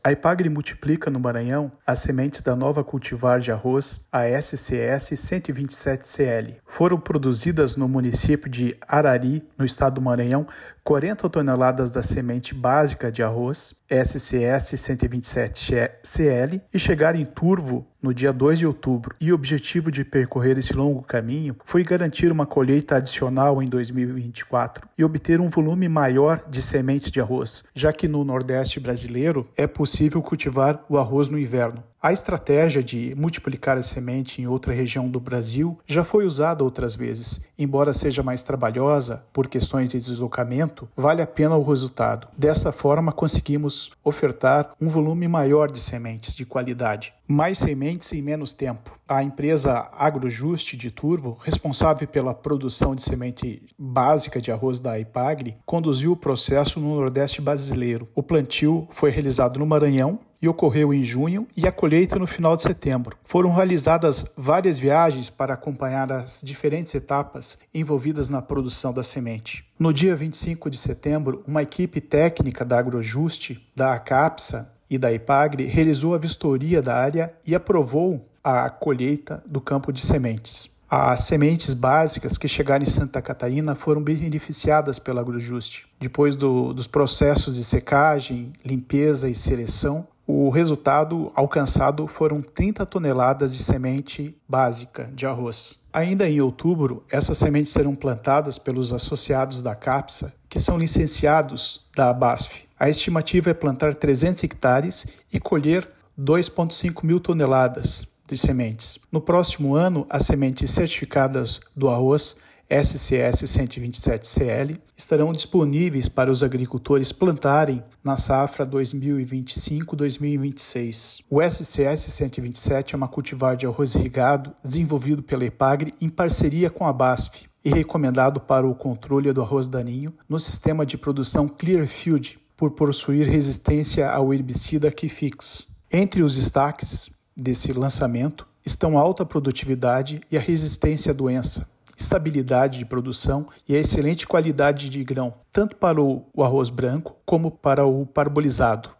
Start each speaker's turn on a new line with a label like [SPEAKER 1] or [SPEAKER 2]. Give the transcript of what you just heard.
[SPEAKER 1] A Ipagre multiplica no Maranhão as sementes da nova cultivar de arroz, a SCS 127CL. Foram produzidas no município de Arari, no estado do Maranhão, 40 toneladas da semente básica de arroz, SCS 127CL, e chegaram em Turvo no dia 2 de outubro. E o objetivo de percorrer esse longo caminho foi garantir uma colheita adicional em 2024 e obter um volume maior de sementes de arroz, já que no Nordeste brasileiro é possível cultivar o arroz no inverno. A estratégia de multiplicar a semente em outra região do Brasil já foi usada outras vezes. Embora seja mais trabalhosa por questões de deslocamento, vale a pena o resultado. Dessa forma, conseguimos ofertar um volume maior de sementes de qualidade. Mais sementes em menos tempo. A empresa Agrojuste de Turvo, responsável pela produção de semente básica de arroz da Ipagre, conduziu o processo no Nordeste brasileiro. O plantio foi realizado no Maranhão e ocorreu em junho e a colheita no final de setembro. Foram realizadas várias viagens para acompanhar as diferentes etapas envolvidas na produção da semente. No dia 25 de setembro, uma equipe técnica da Agrojuste, da ACAPSA e da Ipagre realizou a vistoria da área e aprovou a colheita do campo de sementes. As sementes básicas que chegaram em Santa Catarina foram beneficiadas pela Agrojuste. Depois dos processos de secagem, limpeza e seleção, o resultado alcançado foram 30 toneladas de semente básica de arroz. Ainda em outubro, essas sementes serão plantadas pelos associados da CAPSA, que são licenciados da ABASF. A estimativa é plantar 300 hectares e colher 2,5 mil toneladas de sementes. No próximo ano, as sementes certificadas do arroz SCS 127CL estarão disponíveis para os agricultores plantarem na safra 2025-2026. O SCS 127 é uma cultivar de arroz irrigado desenvolvido pela Ipagre em parceria com a BASF e recomendado para o controle do arroz daninho no sistema de produção Clearfield, por possuir resistência ao herbicida Kifix. Entre os destaques desse lançamento estão a alta produtividade e a resistência à doença, estabilidade de produção e a excelente qualidade de grão, tanto para o arroz branco como para o parbolizado.